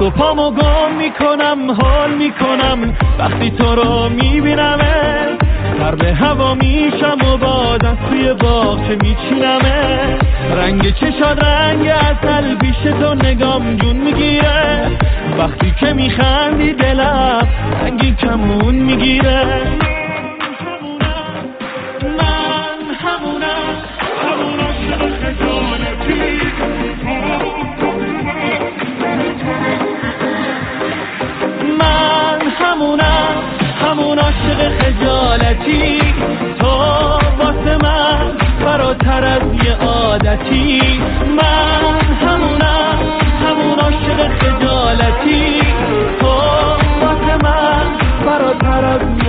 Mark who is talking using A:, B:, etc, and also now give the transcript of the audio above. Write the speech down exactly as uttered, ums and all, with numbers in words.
A: و پامو گم میکنم، حال میکنم وقتی تو رو میبینمه، سر به هوا میشم و باز از توی باغچه میچینمه. رنگ چشات رنگ عسل، پیش تو نگام جون میگیره، وقتی که میخندی دلم رنگی کمون میگیره. من همونم، همون عاشق خجالتی، من همونم، همون عاشق خجالتی، تو واسه من فراتر از یه عادتی. من همونم، همون عاشق خجالتی، تو واسه من فراتر از